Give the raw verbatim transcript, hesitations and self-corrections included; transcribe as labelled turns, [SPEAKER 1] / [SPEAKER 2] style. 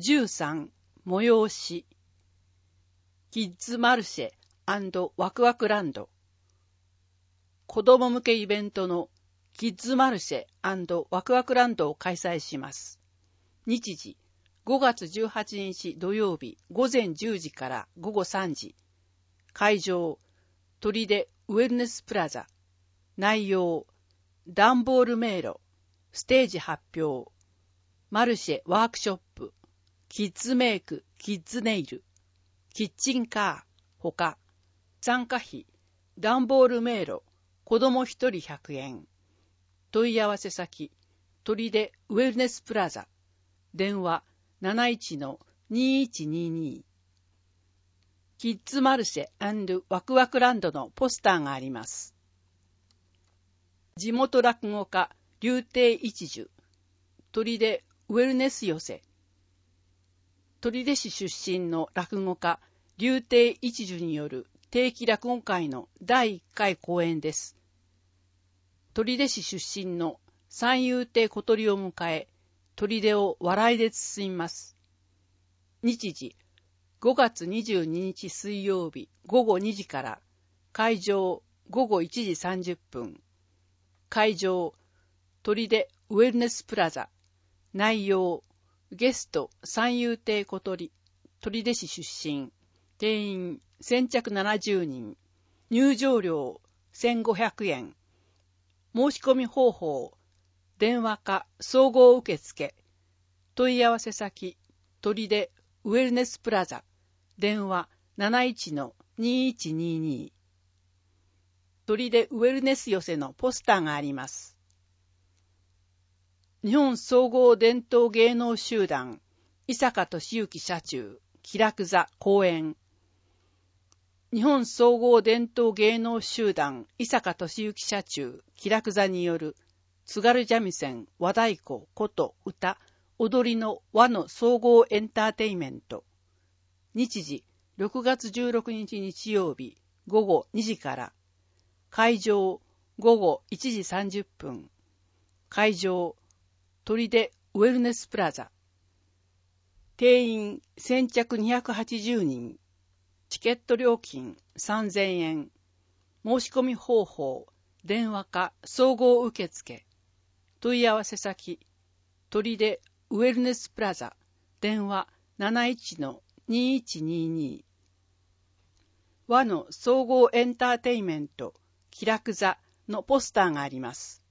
[SPEAKER 1] じゅうさん催しキッズマルシェ&ワクワクランド子供向けイベントのキッズマルシェ&ワクワクランドを開催します。日時ごがつじゅうはちにち土曜日午前じゅうじから午後さんじ。会場砦ウェルネスプラザ。内容段ボール迷路、ステージ発表、マルシェワークショップ、キッズメイク、キッズネイル、キッチンカー、ほか、参加費、段ボール迷路、子供ひとりひゃくえん。問い合わせ先、砦ウェルネスプラザ。電話 なないちのにいちにに。キッズマルシェ&ワクワクランドのポスターがあります。地元落語家、柳亭一樹。砦ウェルネス寄せ。取手市出身の落語家、柳亭一樹による定期落語会のだいいっかい公演です。取手市出身の三遊亭小鳥を迎え、砦を笑いで包みます。日時、ごがつにじゅうににち水曜日ごごにじから、会場ごごいちじさんじゅっぷん。会場、砦ウェルネスプラザ。内容、ゲスト三遊亭小鳥、取手市出身。定員先着ななじゅうにん。入場料せんごひゃくえん。申し込み方法、電話か総合受付。問い合わせ先、砦ウェルネスプラザ。電話 なないちのにいちにに。砦ウェルネス寄せのポスターがあります。日本総合伝統芸能集団伊坂俊之社中喜楽座公演。日本総合伝統芸能集団伊坂俊之社中喜楽座による津軽三味線和太鼓琴歌踊りの和の総合エンターテイメント。日時ろくがつじゅうろくにち日曜日ごごにじから。会場ごごいちじさんじゅっぷん。会場砦ウェルネスプラザ。定員先着にひゃくはちじゅうにん。チケット料金さんぜんえん。申し込み方法、電話か総合受付。問い合わせ先、砦ウェルネスプラザ。電話 なないちのにいちにに。和の総合エンターテイメント、喜楽座のポスターがあります。